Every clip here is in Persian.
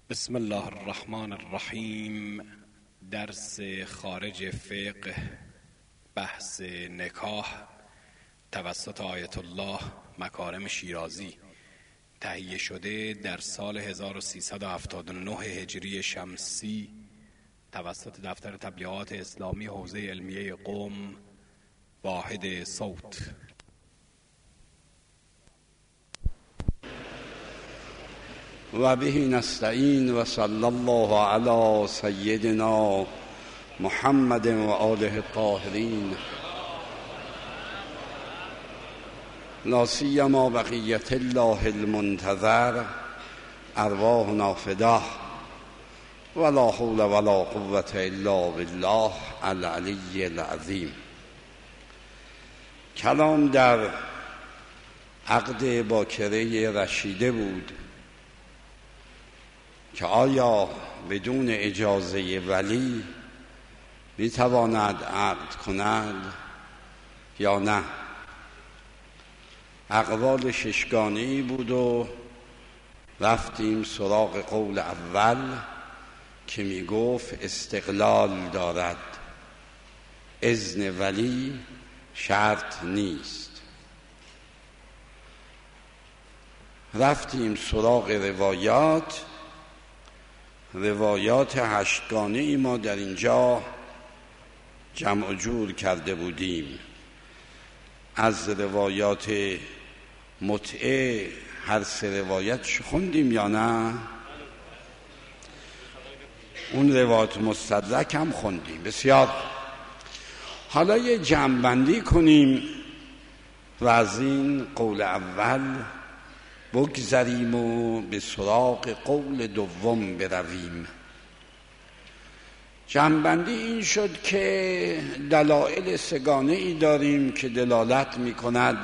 بسم الله الرحمن الرحیم. درس خارج فقه، بحث نکاح توسط آیت الله مکارم شیرازی، تهیه شده در سال 1379 هجری شمسی توسط دفتر تبلیغات اسلامی حوزه علمیه قم، واحد صوت. و به نستعین و صلی الله علی سیدنا محمد و آله الطاهرین، لا سیما بقیت الله المنتظر، ارواحنا فداه، ولا حول ولا قوة الا بالله العلی العظیم. کلام در عقد باکره رشیده بود که آیا بدون اجازه ولی میتواند عقد کند یا نه. اقوال ششگانه‌ای بود و رفتیم سراغ قول اول که میگفت استقلال دارد، اذن ولی شرط نیست. رفتیم سراغ روایات هشتگانه‌ای ما در اینجا جمع جور کرده بودیم. از روایات متعه هر سه روایتش خوندیم یا نه؟ اون روایات مستدرک هم خوندیم. بسیار. حالا یه جمع‌بندی کنیم و از این قول اول بگذریم و به سراغ قول دوم برویم. جمع‌بندی این شد که دلایل سگانه‌ای داریم که دلالت می‌کند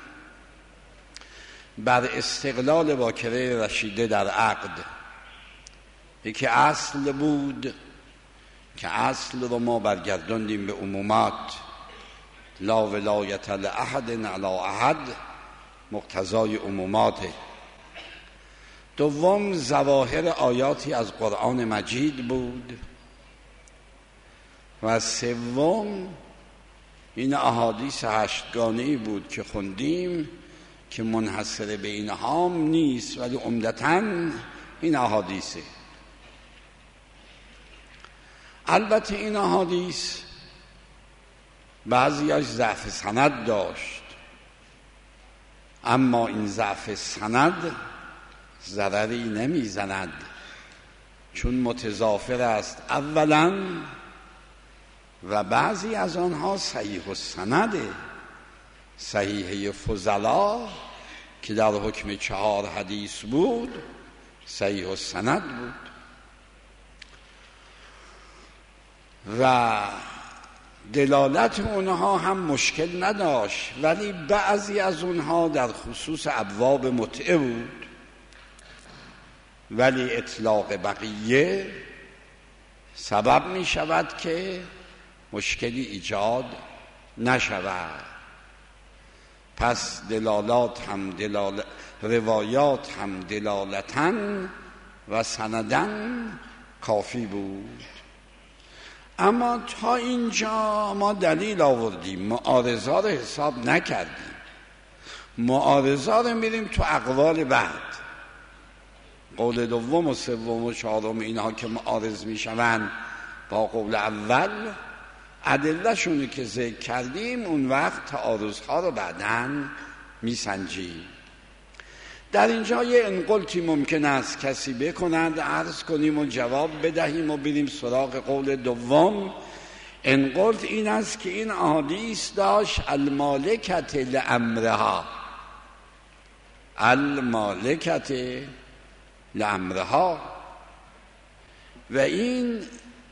بر استقلال باکره رشیده در عقد. یکی اصل بود که اصل رو ما برگرداندیم به عمومات، لا ولایت لأحد علی احد، مقتضای عموماته. دوم ظواهر آیاتی از قرآن مجید بود و سوم این احادیث هشتگانه‌ای بود که خوندیم که منحصر به اینها هم نیست ولی عمدتاً این احادیثه. البته این احادیث بعضیاش ضعف سند داشت، اما این ضعف سند ضرری نمیزند، چون متضافر است اولا و بعضی از آنها صحیح السنده. صحیحه فضلا که در حکم 4 حدیث بود صحیح السند بود و دلالت اونها هم مشکل نداشت، ولی بعضی از اونها در خصوص ابواب متعه بود، ولی اطلاق بقیه سبب می شود که مشکلی ایجاد نشود. پس روایات هم دلالتاً و سنداً کافی بود. اما تا اینجا ما دلیل آوردیم، معارضه رو حساب نکردیم. معارضه رو میریم تو اقوال بعد، قول دوم و سوم و چهارم اینها که معارض میشوند با قول اول، ادله شونو که ذکر کردیم، اون وقت تعارضها رو بعداً میسنجیم. در اینجا یه انقلتی ممکن است کسی بکند، عرض کنیم و جواب بدهیم و بریم سراغ قول دوم. انقلت این است که این احادیث داشت المالکت لامرها، المالکت لامرها، و این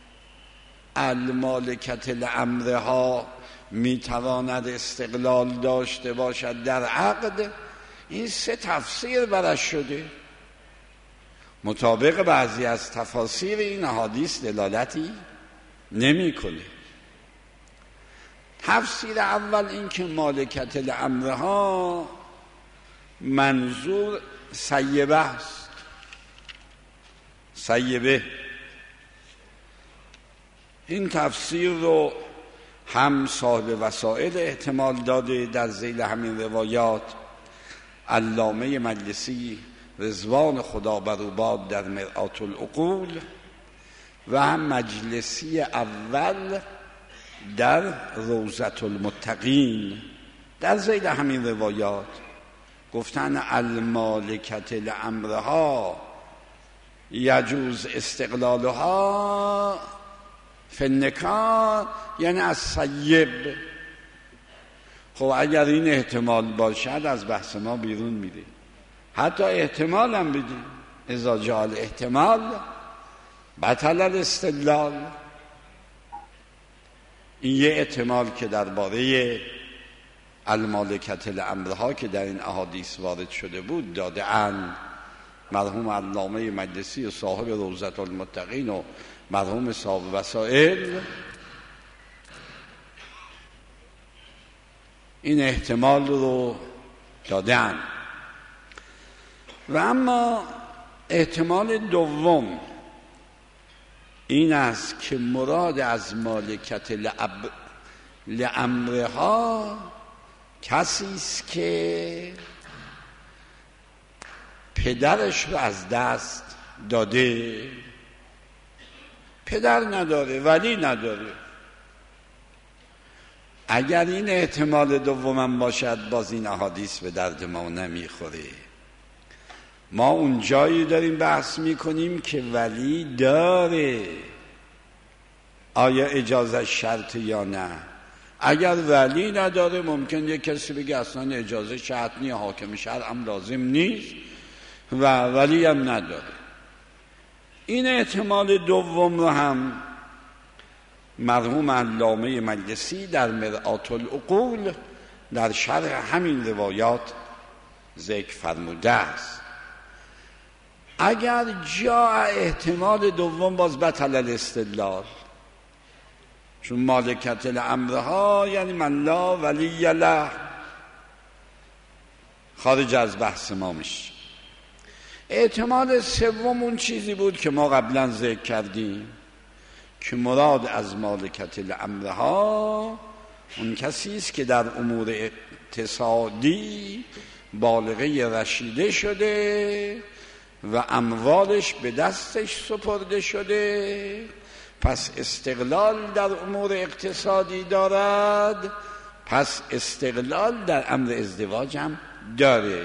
المالکت لامرها میتواند استقلال داشته باشد در عقد. این 3 تفسیر برش شده. مطابق بعضی از تفاسیر این احادیث دلالتی نمی کنه. تفسیر اول این که مالکت لامرها منظور سیبه است. سیبه. این تفسیر رو هم صاحب وسائل احتمال داده در ذیل همین روایات، علامه مجلسی رضوان خدا بر او باد در مرآت العقول، و هم مجلسی اول در روضة المتقین در ذیل همین روایات گفتن المالکت لامرها یجوز استقلالها فی النکاح، یعنی از سیب. خب اگر این احتمال باشد از بحث ما بیرون میره. حتی احتمال هم بدیم، اذا جاء الاحتمال بطل الاستدلال. این یه احتمال که درباره المالکت لامرها که در این احادیث وارد شده بود داده اند. مرحوم علامه مجلسی و صاحب روضة المتقین و مرحوم صاحب وسائل این احتمال رو دادن. و اما احتمال دوم این است که مراد از مالکت لامرها کسی است که پدرش رو از دست داده، پدر نداره، ولی نداره. اگر این احتمال دومم باشد باز این احادیث به درد ما نمیخوره. ما اون جایی داریم بحث میکنیم که ولی داره، آیا اجازه شرط یا نه. اگر ولی نداره ممکن یک کسی بگه اصلا اجازه شرط نیست، حاکم شرع هم لازم نیست و ولی هم نداره. این احتمال دوم رو هم مرحوم علامه مجلسی در مرآت العقول در شرح همین روایات ذکر فرموده است. اگر جا احتمال دوم باز بطل الاستدلال، چون مالکت لامرها یعنی من لا ولی له، خارج از بحث ما میشه. احتمال سوم اون چیزی بود که ما قبلا ذکر کردیم که مراد از مالکت لامرها اون کسی است که در امور اقتصادی بالغه رشیده شده و اموالش به دستش سپرده شده، پس استقلال در امور اقتصادی دارد، پس استقلال در امر ازدواج هم داره.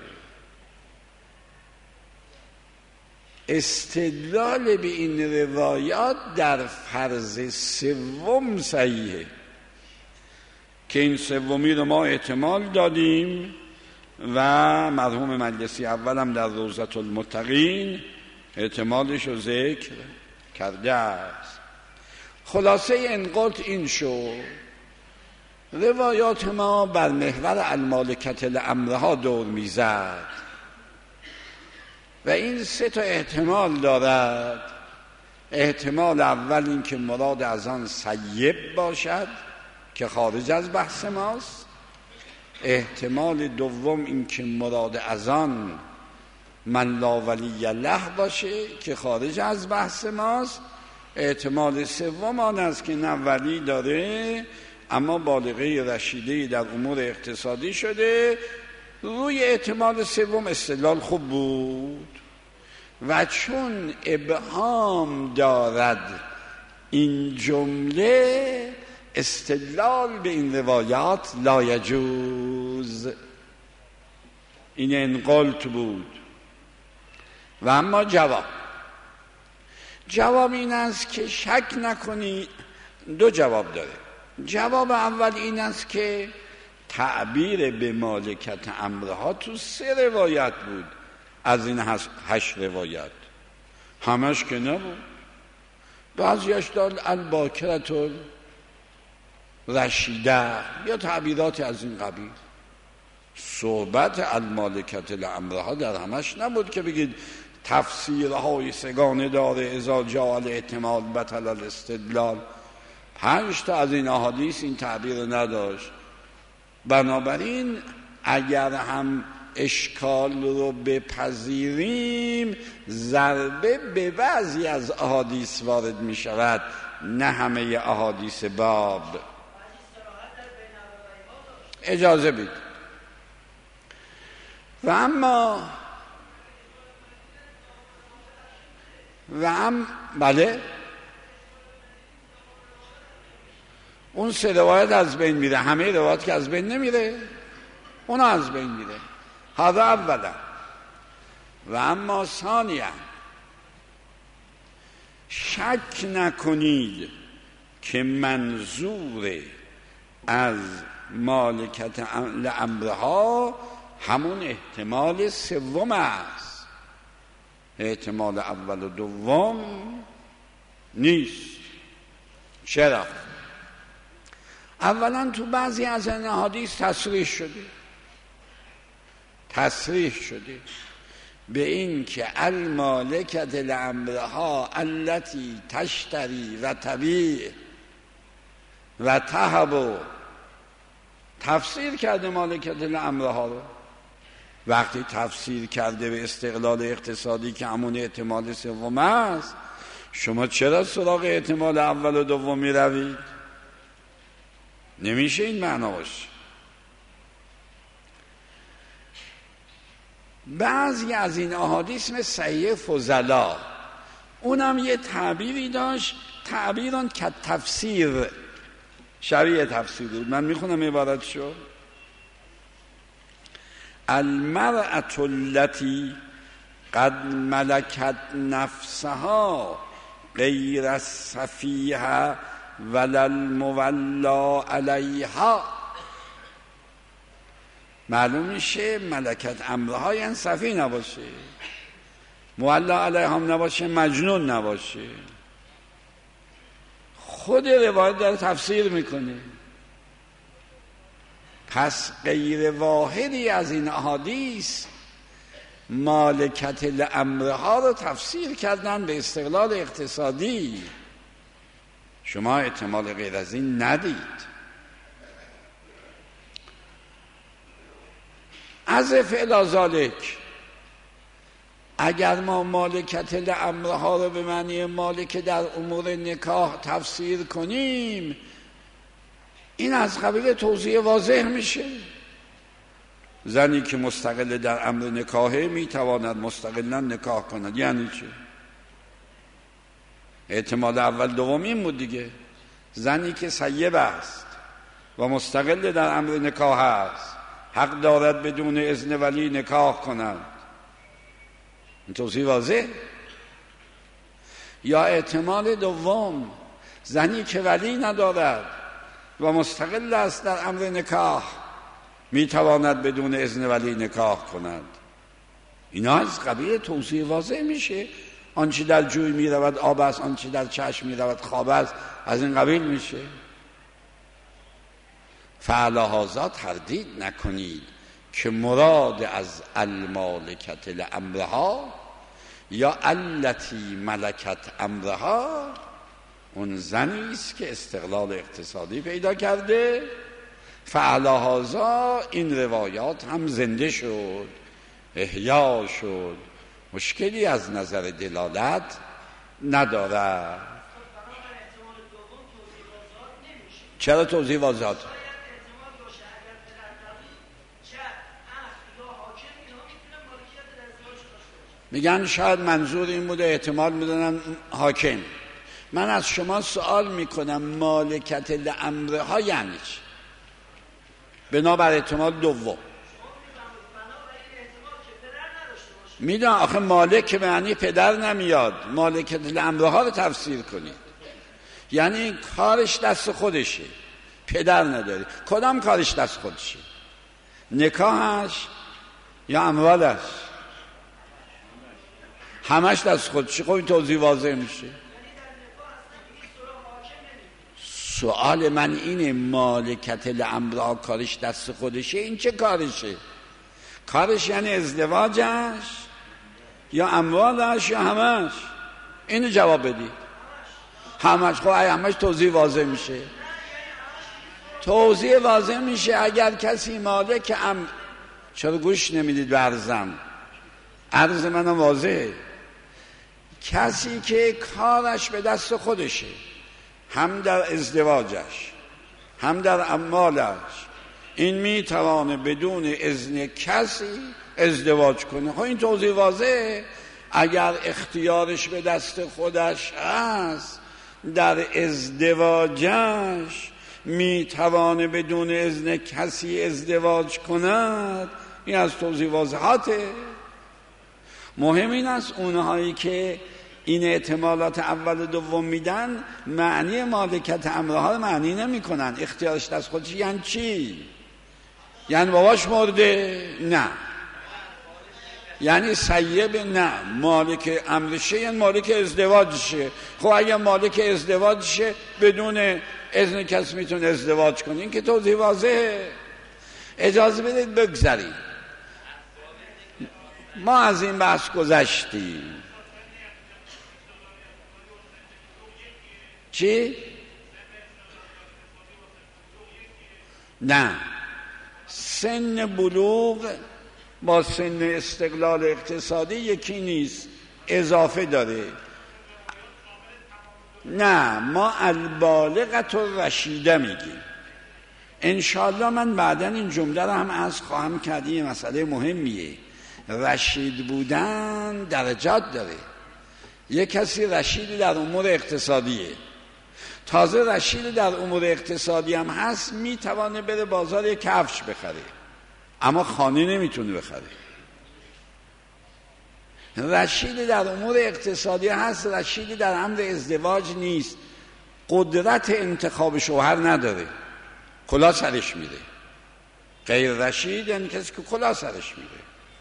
استدلال به این روایات در فرض سوم صحیحه که این سومی رو ما احتمال دادیم و مرحوم مجلسی اولم در روضة المتقین احتمالش رو ذکر کرده است. خلاصه این قلت این شد روایات ما بر محور المالکت لامرها دور میزد و این سه تا احتمال دارد. احتمال اول این که مراد از آن سیب باشد که خارج از بحث ماست. احتمال دوم این که مراد از آن من لا ولی له باشه که خارج از بحث ماست. احتمال سوم آن است که نه ولی داره اما بالغه رشیده در امور اقتصادی شده. روی احتمال سوم استدلال خوب بود و چون ابهام دارد این جمله استدلال به این روایات لا یجوز. این انقلت بود. و اما جواب این است که شک نکنی دو جواب داره. جواب اول این است که تعبیر به مالکت امرها تو 3 روایت بود از این 8 روایت، همش که نبود. بعضیش داد الباکرت رشیده یا تعبیرات از این قبیل. صحبت المالکت لامرها در همش نبود که بگید تفسیرهای سگانه داره اذا جاء الاحتمال بطل الاستدلال. 5 تا از این احادیث این تعبیر نداشت. بنابراین اگر هم اشکال رو بپذیریم ضربه به بعضی از احادیث وارد می شود، نه همه احادیث باب. اجازه بید. بله اون 3 روایت از بین میره، همه روایت که از بین نمیره، اونا از بین میره. هذا اولا. و اما ثانیا، شک نکنید که منظور از مالکت امرها همون احتمال سوم است، احتمال اول و دوم نیست. چرا؟ اولا تو بعضی از این احادیث تصریح شده به این که المالکت لامرها التي تشتری و تبیع و تهب. تفسیر کرده مالکت لامرها رو. وقتی تفسیر کرده به استقلال اقتصادی که همون احتمال سوم است، شما چرا سراغ احتمال اول و دوم می روید؟ نمیشه این معنا باشه. بعضی از این احادیث مثل صحیح فضلا، اونم یه تعبیری داشت، تعبیران که تفسیر، شبیه تفسیر بود. من میخونم عبارتشو: المرأة التي قد ملكت نفسها غیر السفیه ولا المولا علیها. معلوم میشه ملکت امرها یعنی سفیه نباشه، مولا علیها هم نباشه، مجنون نباشه. خود روایت داره تفسیر میکنه. پس غیر واحدی از این احادیث مالکت الامرها رو تفسیر کردن به استقلال اقتصادی. شما احتمال غیر از این ندید. از فعل ذالک، اگر ما مالکت الامرها رو به معنی مالک در امور نکاح تفسیر کنیم، این از قبیل توضیح واضح میشه. زنی که مستقل در امر نکاحه میتواند مستقلا نکاح کند. یعنی چه؟ احتمال اول دوم این بود دیگه. زنی که سیب است و مستقل در امر نکاح است، حق دارد بدون اذن ولی نکاح کند. این توضیح واضح. یا احتمال دوم، زنی که ولی ندارد و مستقل است در امر نکاح، میتواند بدون اذن ولی نکاح کند. اینا از قبیل توضیح واضح میشه. آنچه در جوی میرود آب است، آنچه در چشم میرود خواب است، از این قبیل میشه. فعلهذا تردید نکنید که مراد از المالکت لامرها یا التی ملکت امرها اون زنی است که استقلال اقتصادی پیدا کرده. فعلهذا این روایات هم زنده شد، احیا شد، مشکلی از نظر دلالت نداره. چرا توضیح واضحات؟ میگن شاید منظور این بوده، احتمال میدونن حاکم. من از شما سوال میکنم مالکت لامرها یعنی چی؟ بنابر احتمال دوم. میدونم آخه مالک به معنی پدر نمیاد. مالکت لامرها رو تفسیر کنید یعنی کارش دست خودشه، پدر نداری. کدام کارش دست خودشه؟ نکاحش یا اموالش؟ همش دست خودشه. خب این توضیح واضح میشه. سوال من اینه مالکت لامرها کارش دست خودشه، این چه کارشه؟ کارش یعنی ازدواجش یا اموالش یا همش؟ اینو جواب بدید. همش. خب همش توضیح واضح میشه. توضیح واضح میشه اگر کسی مالک چرا گوش نمیدید به عرضم؟ عرض منم واضحه. کسی که کارش به دست خودشه، هم در ازدواجش هم در اموالش، این میتوانه بدون اذن کسی ازدواج کنه. خب این توضیح واضحه. اگر اختیارش به دست خودش هست، در ازدواجش میتوانه بدون اذن کسی ازدواج کند، این از توضیح واضحاته. مهم این است اونهایی که این احتمالات اول و دوم میدن معنی مالکت امرها معنی نمی کنن. اختیارش دست خودش یعنی چی؟ یعنی باباش مرده؟ نه. یعنی سیب؟ نه. مالک امرشه یعنی مالک ازدواجشه. خب اگر مالک ازدواجشه بدون اذن کسی میتونه ازدواج کنه. این که توضیح واضحه. اجازه بدید بگذاریم. ما از این بحث گذشتیم. چی؟ نه، سن بلوغ با سن استقلال اقتصادی یکی نیست، اضافه داره. نه، ما البالغة الرشیده میگیم. انشاءالله من بعدا این جمله رو هم از خواهم کرد. این مسئله مهمیه. رشید بودن درجات داره. یک کسی رشید در امور اقتصادیه، تازه رشید در امور اقتصادی هم هست، میتوانه بره بازار یک کفش بخره، اما خانه نمیتونه بخره. رشید در امور اقتصادی هست، رشید در امر ازدواج نیست. قدرت انتخاب شوهر نداره، کلاه سرش میره. غیر رشید یعنی کسی که کلاه سرش میره.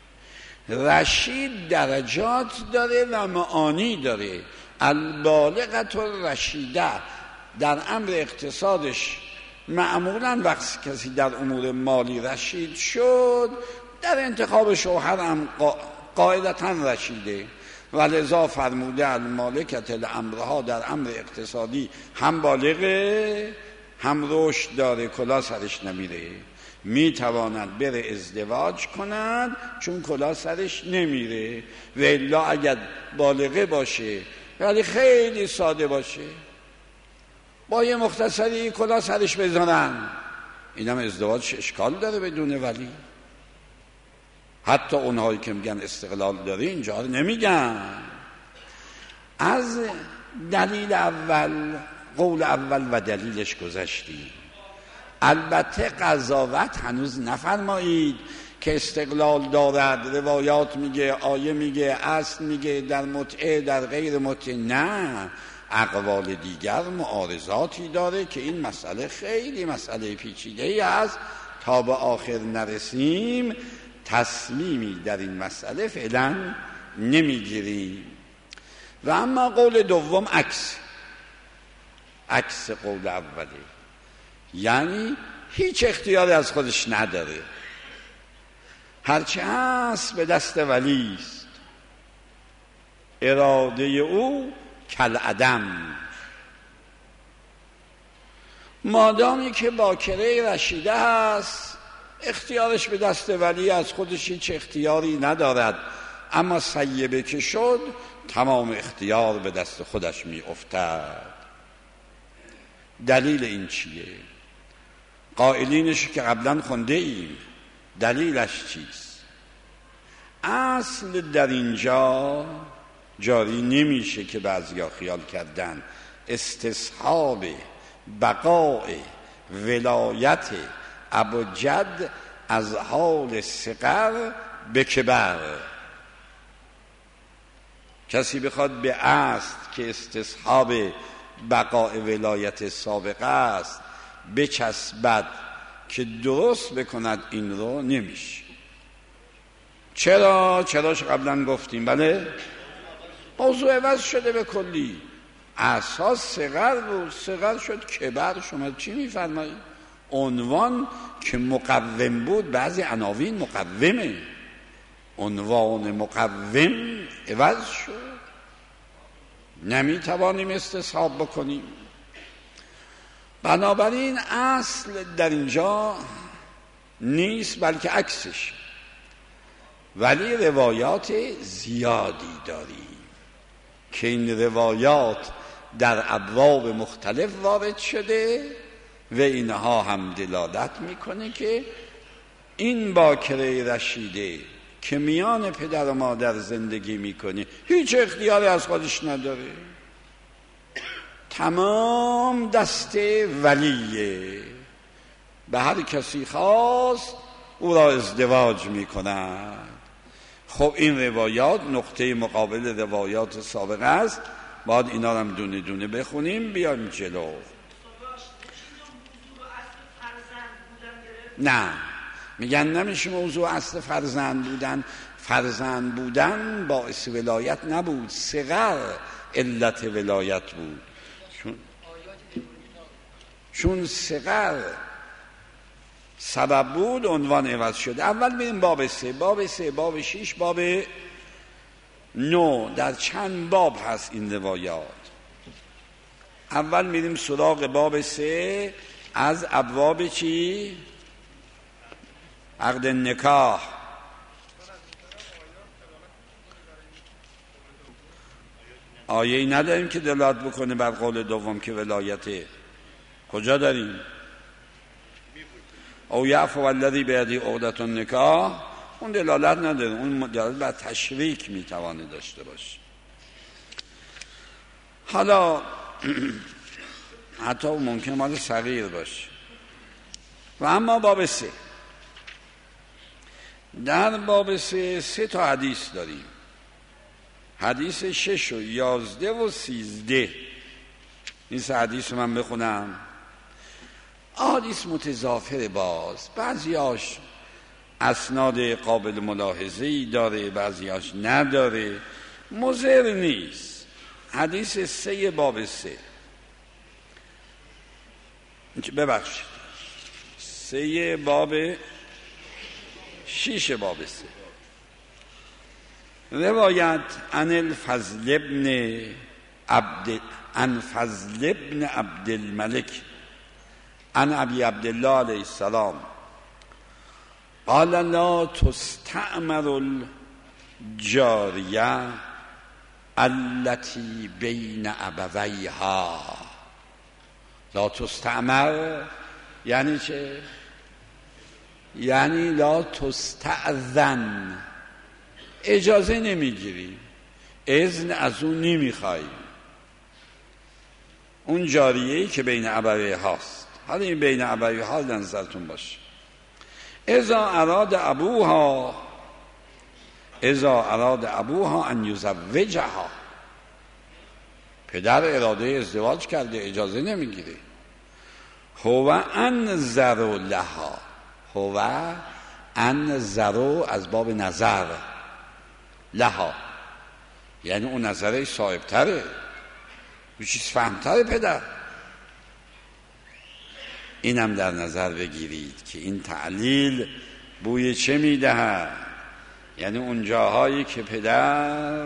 رشید درجات داره و معانی داره. البالغة الرشیده در امر اقتصادش معمولا وقتی کسی در امور مالی رشید شد، در انتخاب شوهر هم قاعدتا رشیده. ولذا فرموده المالکة الامرها، در امر اقتصادی هم بالغه هم رشد داره، کلاه سرش نمیره. میتواند بره ازدواج کند چون کلاه سرش نمیره. و الا اگر بالغه باشه ولی خیلی ساده باشه، با یه مختصری کلاه سرش بزنن، اینم ازدواج اشکال داره بدون ولی. حتی اونهایی که میگن استقلال داره اینجا رو نمیگن. از دلیل اول، قول اول و دلیلش گذشتیم. البته قضاوت هنوز نفرمایید که استقلال دارد، روایات میگه، آیه میگه، اصل میگه، در متعه در غیر متعه. نه، اقوال دیگر معارضاتی داره که این مسئله خیلی مسئله پیچیده‌ای است. تا به آخر نرسیم تصمیمی در این مسئله فعلا نمیگیریم. و اما قول دوم عکس قول اوله، یعنی هیچ اختیاری از خودش نداره، هرچه هست به دست ولی است، اراده او کالعدم. مادامی که باکره رشیده هست اختیارش به دست ولی، از خودش هیچ اختیاری ندارد. اما سیبه که شد تمام اختیار به دست خودش می افتد. دلیل این چیه؟ قائلینش که قبلا خونده ایم. دلیلش چیست؟ اصل در اینجا جاری نمیشه که بعضیا خیال کردن استصحاب بقاء ولایت ابوجد از حال صغر به کبر. کسی بخواد به اصل که استصحاب بقاء ولایت سابقه است بچسبد که درست بکند، این رو نمیشه. چراش قبلا گفتیم. بله، موضوع عوض شده به کلی. اساس صغر بود، صغر شد کبر. شما چی میفرمایید؟ عنوان که مقوم بود، بعضی عناوین مقومه، عنوان مقوم عوض شد، نمیتوانیم استصحاب بکنیم. بنابراین اصل در اینجا نیست، بلکه عکسش. ولی روایات زیادی داریم که این روایات در ابواب مختلف وارد شده و اینها هم دلالت میکنه که این باکره رشیده که میان پدر و مادر زندگی میکنه هیچ اختیاری از خودش نداره، تمام دست ولیه، به هر کسی خواست او را ازدواج میکند. خب این روایات نقطه مقابل روایات سابقه است، باید اینا رو هم دونه دونه بخونیم بیایم جلو. نه میگن نمیشه موضوع اصل فرزند بودن باعث ولایت نبود، صغر علت ولایت بود، چون صغر سبب بود عنوان عوض شد. اول بریم باب 3، باب 3، باب 6، باب 9. در چند باب هست این روایات؟ اول میریم سراغ باب 3 از ابواب چی؟ عقد نکاح. آیه‌ای نداریم که دلالت بکنه بر قول دوم که ولایته. کجا داریم؟ او یعفو الذی بیده عقدة النکاح، اون دلالت نداره، اون دلالت بر تشریک میتوانه داشته باشه. حالا حتی ممکن مال صغیر باشه. و اما باب 3، در باب 3 تا حدیث داریم، حدیث 6 و 11 و 13. این 3 حدیث من بخونم. حدیث متضافر، باز بعضیاش اسناد قابل ملاحظه‌ای داره، بعضیاش نداره، مضر نیست. حدیث 3 باب 3 ببخشید 3 باب 6 باب 3. روایت عن الفضل ابن عبد الملک عن ابی عبدالله علیه السلام قال لا تستعمر الجاریه التي بین ابویها. لا تستعمر یعنی چه؟ یعنی لا تستأذن، اجازه نمیگیری، اذن از اون نمیخوای. اون جاریه‌ای که بین ابویها هاست، حالا این بین ابویها نظرتون باشه. اذا اراد ابوها ان یزوجها، پدر اراده ازدواج کرده اجازه نمیگیره. هو انظر لها، هو انظر از باب نظر، لها یعنی اون نظره صاحبتره، اون چیز فهمتره پدر. اینم در نظر بگیرید که این تعلیل بوی چه میدهد، یعنی اون جاهایی که پدر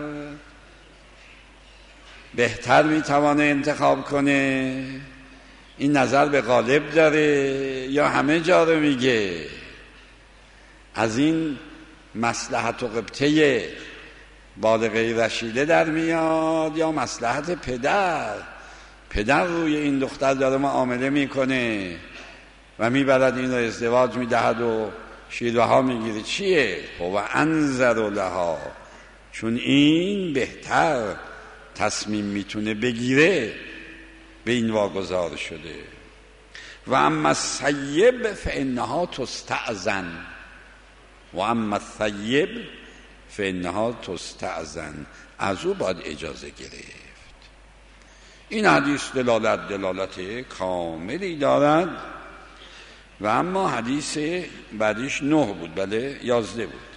بهتر میتوانه انتخاب کنه، این نظر به غالب داره یا همه جا رو میگه. از این مصلحت و قبطه بالغه رشیده در میاد یا مصلحت پدر روی این دختر داره معامله میکنه و میبرد این رو ازدواج میدهد و شیرها میگیره. چیه؟ هو انظر لها، چون این بهتر تصمیم میتونه بگیره به این واگذار شده. و اما الثیب فانها تستأذن، و اما الثیب فانها تستأذن، از او باید اجازه گرفت. این حدیث دلالت کاملی دارد. و اما حدیث بعدیش 9 بود، بله 11 بود،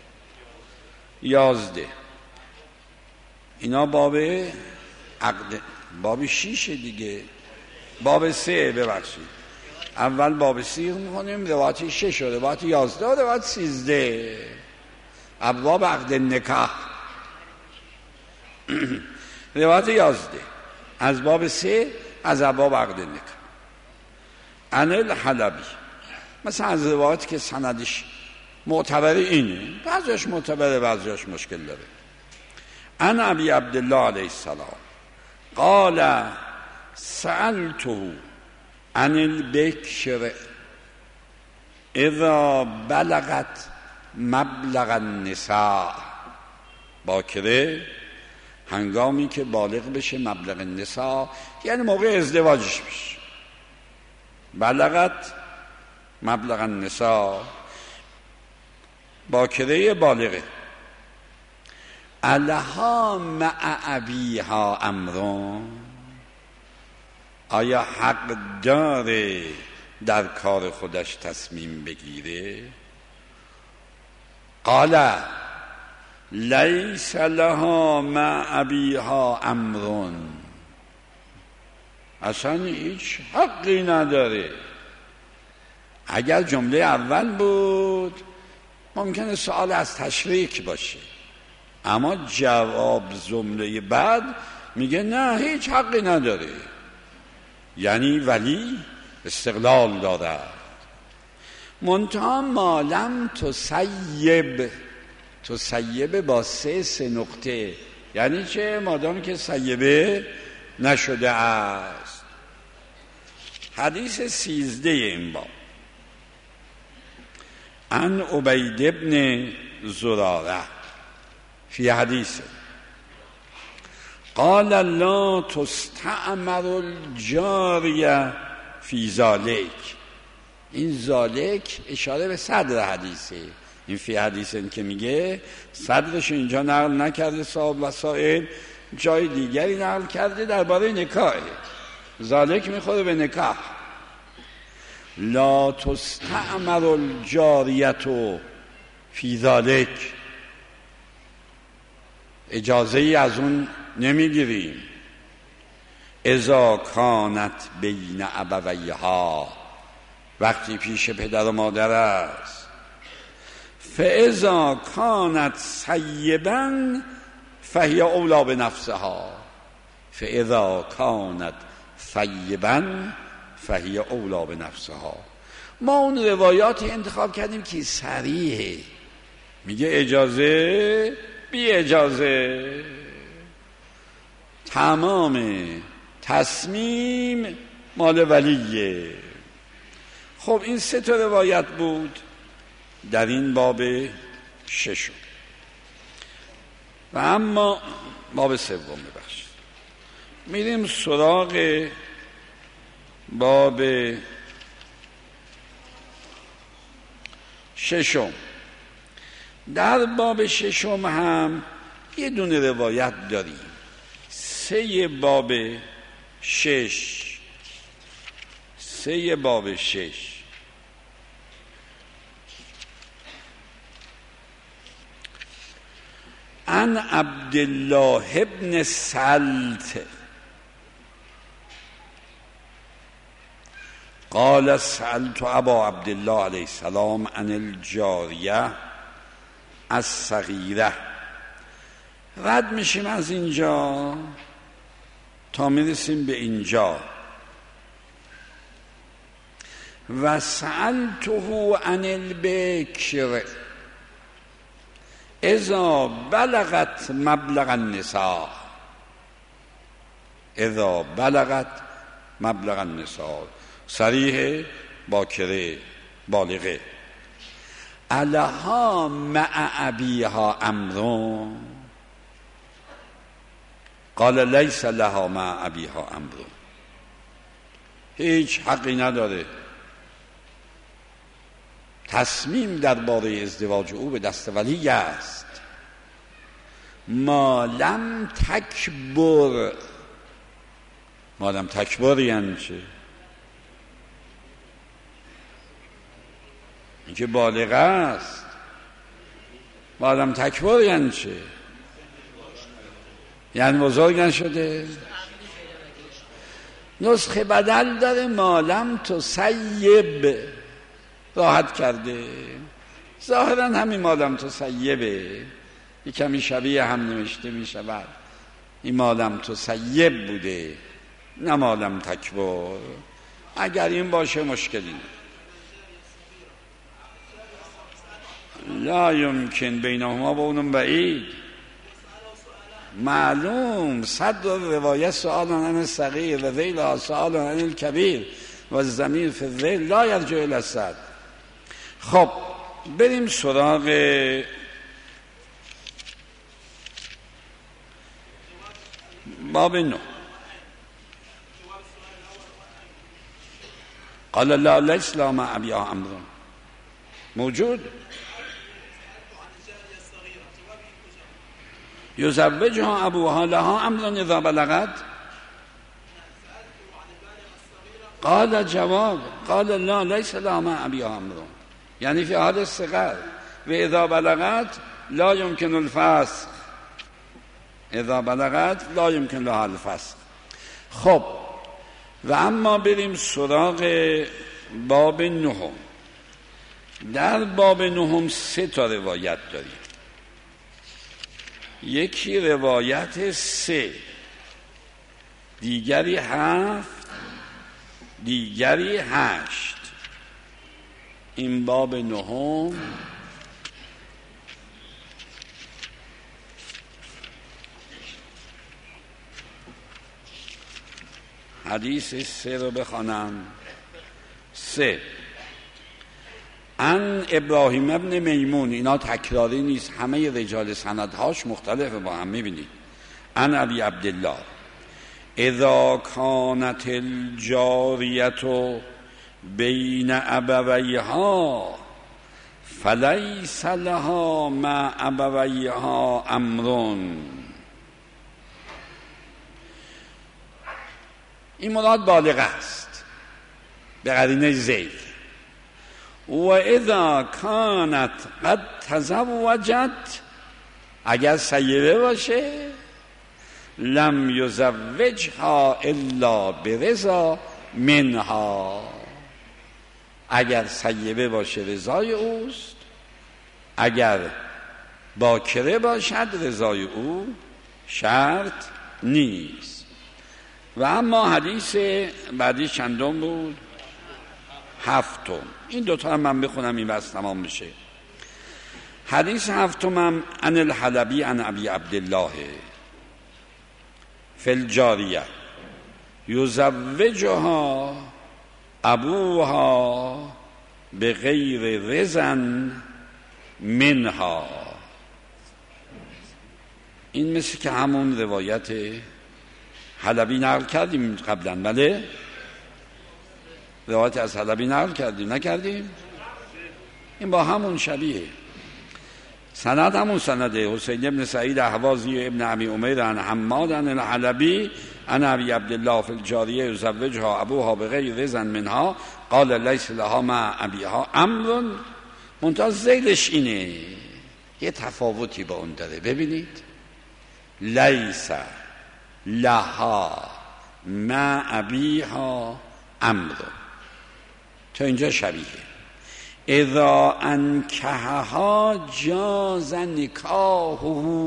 11 اینا باب عقد، باب 6 دیگه، باب 3 ببخشید. اول باب 3 می‌خونیم، روایت 6 و روایت 11 و روایت 13، ابواب عقد نکاح. روایت 11 از باب 3 از ابواب عقد نکاح. عن الحلبی، مثلا از روایت که سندش معتبر اینه، بعضیش معتبره بعضیش مشکل داره. عن ابی عبدالله علیه السلام قال سألته عن البکر اذا بلغت مبلغ النساء. باکره هنگامی که بالغ بشه مبلغ النساء یعنی موقع ازدواجش بشه. بلغت مبلغ النساء باکره بالغه. الها مع ابیها امرون، آیا حق داره در کار خودش تصمیم بگیره؟ قال لیس لها مع ابیها امرون، اصلا هیچ حقی نداره. اگر جمله اول بود ممکنه سوال از تشریک باشه، اما جواب جمله بعد میگه نه هیچ حقی نداره، یعنی ولی استقلال دارد. منتها مالم تسیب با سه نقطه، یعنی چه؟ مادام که سیبه نشده است. حدیث 13 این باب عن عبید بن زراره فی حدیث قال لا تستعمر الجاریه فی ذالک. این ذالک اشاره به صدر حدیثه. این فی حدیثه که میگه صدرش اینجا نقل نکرده صاحب وسائل، جای دیگری نقل کرده درباره نکاح. ذالک میخوره به نکاح. لا تستعمر الجاریه فی ذالک، اجازه ای از اون نمیگیریم. اذا کانت بین ابویها، وقتی پیش پدر و مادر است. فاذا کانت سیبا فهی اولی بنفسها، فاذا کانت سیبا فهی اولی بنفسها. ما اون روایاتی انتخاب کردیم که صریحه، میگه اجازه بی اجازه، تمام تصمیم مال ولیه. خب این 3 روایت بود در این باب 6. و اما باب 3 ببخشید میریم سراغ باب 6. در باب 6 هم یه دونه روایت داریم. 3 باب 6 عن عبدالله ابن سلت قال سألت ابا عبدالله علیه السلام عن الجاریه الصغیره. رد میشیم از اینجا تا میرسیم به اینجا. و سألته عن البکر اذا بلغت مبلغ النساء. اذا بلغت مبلغ النساء صریح باکره بالغه. الها مع ابیها امرون قال لیس لها مع ابیها امرون، هیچ حقی نداره. تصمیم درباره ازدواج او به دست ولی است. مالم تکبر. مالم تکبر یعنی چه؟ این که بالغ است. مالم تکبر یعنی چه؟ یعنی بزرگ نشده. نسخه بدل داره مالم تسیب، راحت کرده. ظاهرا همین مالم تسیبه، یک کمی شبیه هم نوشته می شود. این مالم تسیب بوده نه مالم تکبر. اگر این باشه مشکلی لا يمكن بینهما بعد بعید. معلوم صدر روایت سؤال عن الصغیر و ذیلها سؤال عن الکبیر و الضمیر فی الذیل لا یرجع الی الصدر. خب بریم سراغ باب 9. قال لا لیس لا مع ابیها امر موجود یزوجها ابوها لها امر اذا بلغت. قال جواب قال لا لیس لا مع ابیها امر، یعنی فی حال الصغر و اذا بلغت لا يمكن الفسخ، اذا بلغت لا يمكن لها الفسخ. خب و اما بریم سراغ باب 9. در باب 9 3 تا روایت داریم. یکی روایت 3، دیگری 7، دیگری 8. این باب 9 حدیث 3 رو بخوانم. 3 عن ابراهیم ابن میمون، اینا تکراری نیست، همه رجال سندهاش مختلفه با هم، میبینید. عن ابی عبدالله اذا کانت الجاریة بین ابویها فلیس لها مع ابویها امر. این مراد بالغه است به قرینه زید. و اذا کانت قد تزوجت، اگر سیبه باشه، لم یزوجها الا برضا منها، اگر سیبه باشه رضای اوست، اگر باکره باشد رضای او شرط نیست. و اما حدیث بعدی چندم بود؟ 7. این دوتا هم من بخونم این بس تمام بشه. حدیث 7 هم عن الحلبی عن ابی عبدالله فی الجاریه یزوجها ابوها بغیر رضن منها. این مثل که همون روایت حلبی نقل کردیم قبلا، بله؟ روایت از حلبی نقل کردیم نکردیم؟ این با همون شبیه، سند همون سنده. حسین ابن سعید احوازی ابن ابی امیر عن حماد عن الحلبی عن ابی عبدالله فی الجاریه یزوجها ابوها بغیر رضن منها قال لیس لها مع ابیها امر. منتها ذیلش اینه، یه تفاوتی با اون داره. ببینید، لیس لها مع ابیها امر، تا اینجا شبیه. اذا انکحها جاز نکاحه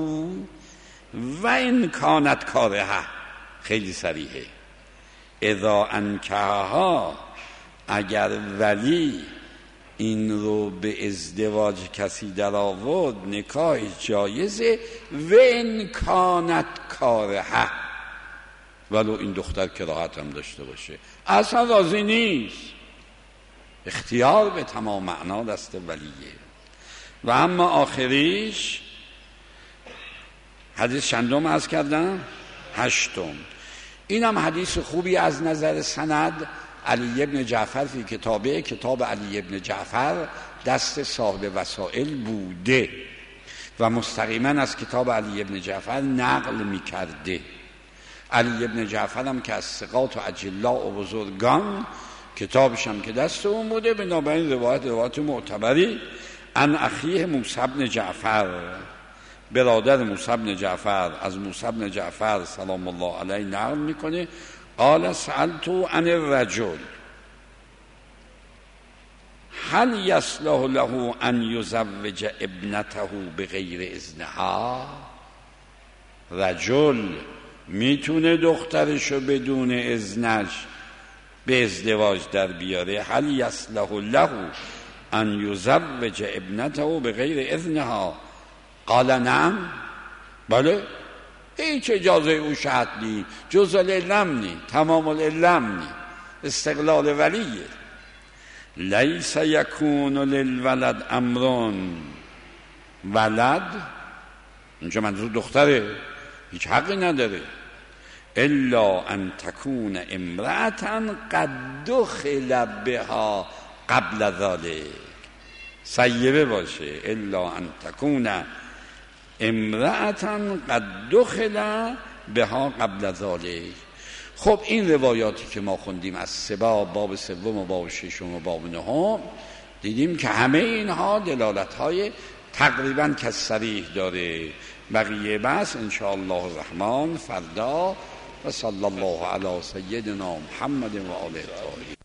و ان کانت کارها، خیلی صریحه. اذا انکحها، اگر ولی این رو به ازدواج کسی در آورد نکاح جایزه، و ان کانت کارها، ولو این دختر کراهت هم داشته باشه اصلا راضی نیست. اختیار به تمام معنا دست ولیه. و اما آخریش حدیث چندم عرض کردم؟ 8. اینم حدیث خوبی از نظر سند. علی ابن جعفر فی کتاب علی ابن جعفر دست صاحب وسائل بوده و مستقیما از کتاب علی ابن جعفر نقل می کرده. علی ابن جعفر هم که از ثقات و اجلاء و بزرگان، کتابش هم که دست اون بوده، بنابراین روایت معتبری. عن اخیه موسی بن جعفر، برادر موسی بن جعفر، از موسی بن جعفر سلام الله علیه نقل میکنه. قال سألت عن الرجل هل يصلح له ان يزوج ابنته بغیر اذنها؟ رجل میتونه دخترشو بدون اذنش به ازدواج در بیاره؟ هل یصلح له ان یزوج ابنته بغیر اذنها؟ قال نعم. بله، هیچ اجازه او شرط نی، جز العلم نی، تمام العلم نی، استقلال ولیه. لیس یکون للولد امرون، ولد اینجا منظور دختره، هیچ حقی نداره، الا ان تکون امرأة قد دخل بها قبل ذلك، سیبه باشه، الا ان تکون امرأة قد دخل بها قبل ذلك. خب این روایاتی که ما خوندیم از سباب، باب سوم و باب ششم و باب نهم، دیدیم که همه اینها دلالت‌های تقریباً کالصریح داره. بقیه بس انشاءالله الرحمن فردا. و صلی الله علی سیدنا محمد و آله الطاهرین.